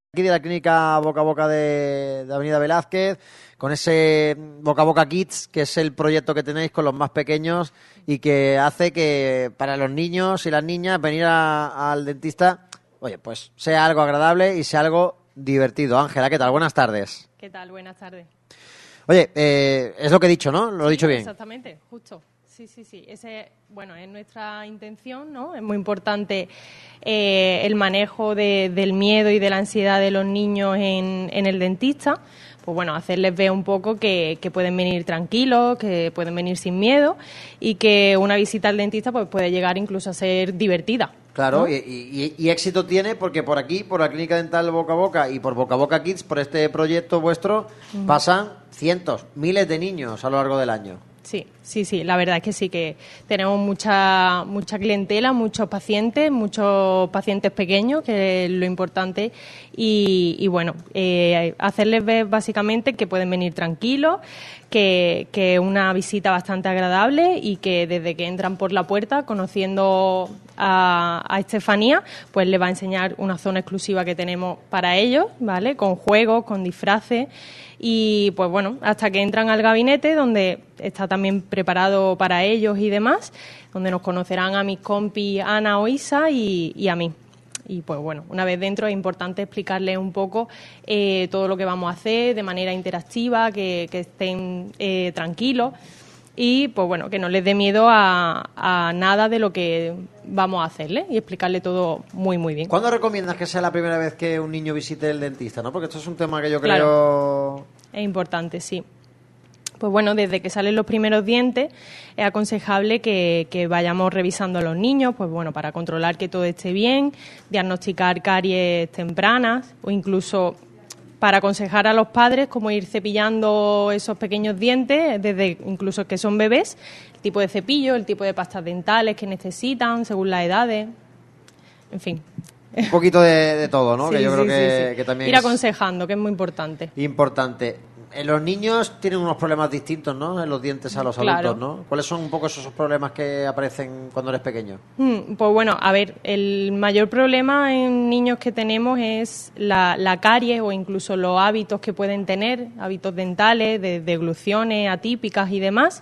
Aquí de la clínica Boca a Boca de Avenida Velázquez, con ese Boca a Boca Kids, que es el proyecto que tenéis con los más pequeños y que hace que para los niños y las niñas venir al dentista, oye, pues sea algo agradable y sea algo divertido. Ángela, ¿qué tal? Buenas tardes. ¿Qué tal? Buenas tardes. Oye, es lo que he dicho, ¿no? Lo he dicho bien. Exactamente, justo. Sí. Ese, bueno, es nuestra intención, ¿no? Es muy importante el manejo del miedo y de la ansiedad de los niños en el dentista. Pues bueno, hacerles ver un poco que pueden venir tranquilos, que pueden venir sin miedo y que una visita al dentista pues puede llegar incluso a ser divertida. Claro, ¿no? y éxito tiene porque por aquí, por la Clínica Dental Boca a Boca y por Boca a Boca Kids, por este proyecto vuestro, pasan cientos, miles de niños a lo largo del año. Sí, la verdad es que sí, que tenemos mucha clientela, muchos pacientes pequeños, que es lo importante, y bueno, hacerles ver básicamente que pueden venir tranquilos, que es una visita bastante agradable y que desde que entran por la puerta, conociendo a Estefanía, pues les va a enseñar una zona exclusiva que tenemos para ellos, ¿vale? Con juegos, con disfraces y pues bueno, hasta que entran al gabinete donde está también preparado para ellos y demás, donde nos conocerán a mis compis Ana o Isa y a mí. Y pues bueno, una vez dentro es importante explicarles un poco todo lo que vamos a hacer de manera interactiva, que estén tranquilos y pues bueno, que no les dé miedo a nada de lo que vamos a hacerles y explicarle todo muy bien. ¿Cuándo recomiendas que sea la primera vez que un niño visite el dentista, no? Porque esto es un tema que yo creo... Claro, es importante, sí. Pues bueno, desde que salen los primeros dientes es aconsejable que vayamos revisando a los niños, pues bueno, para controlar que todo esté bien, diagnosticar caries tempranas o incluso para aconsejar a los padres cómo ir cepillando esos pequeños dientes, desde incluso que son bebés, el tipo de cepillo, el tipo de pastas dentales que necesitan según las edades, en fin. Un poquito de todo, ¿no? Sí, que yo creo sí. que también ir aconsejando, que es muy importante. Importante. Los niños tienen unos problemas distintos, ¿no? En los dientes a los adultos, ¿no? ¿Cuáles son un poco esos problemas que aparecen cuando eres pequeño? Pues bueno, a ver, el mayor problema en niños que tenemos es la caries o incluso los hábitos que pueden tener, hábitos dentales, de degluciones atípicas y demás.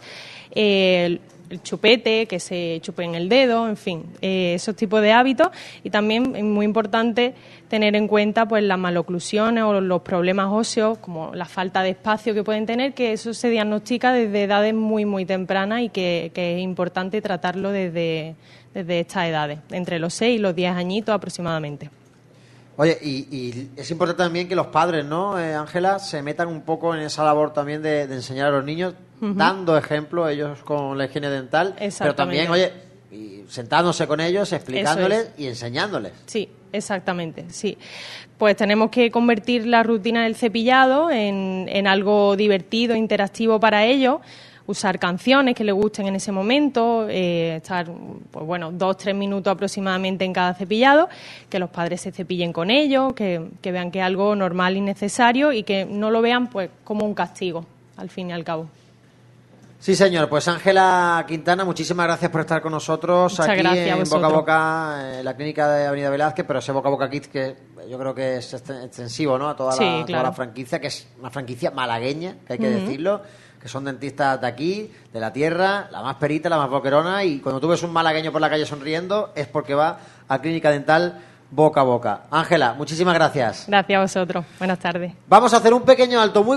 El chupete, que se chupen el dedo, en fin, esos tipos de hábitos. Y también es muy importante tener en cuenta pues las maloclusiones o los problemas óseos, como la falta de espacio que pueden tener, que eso se diagnostica desde edades muy tempranas y que es importante tratarlo desde estas edades, entre los 6 y los 10 añitos aproximadamente. Oye, y es importante también que los padres, ¿no, Ángela, se metan un poco en esa labor también de enseñar a los niños, dando ejemplo ellos con la higiene dental, pero también, oye, y sentándose con ellos, explicándoles y enseñándoles. Sí, exactamente, sí. Pues tenemos que convertir la rutina del cepillado en algo divertido, interactivo para ellos, usar canciones que les gusten en ese momento, estar pues bueno 2-3 minutos aproximadamente en cada cepillado, que los padres se cepillen con ellos, que vean que es algo normal y necesario y que no lo vean pues como un castigo, al fin y al cabo. Sí, señor. Pues Ángela Quintana, muchísimas gracias por estar con nosotros. Muchas aquí en vosotros. Boca a Boca, en la clínica de Avenida Velázquez, pero ese Boca a Boca Kids que yo creo que es extensivo, ¿no? A toda la franquicia, que es una franquicia malagueña, que hay que decirlo, que son dentistas de aquí, de la tierra, la más perita, la más boquerona, y cuando tú ves un malagueño por la calle sonriendo es porque va a Clínica Dental Boca a Boca. Ángela, muchísimas gracias. Gracias a vosotros. Buenas tardes. Vamos a hacer un pequeño alto muy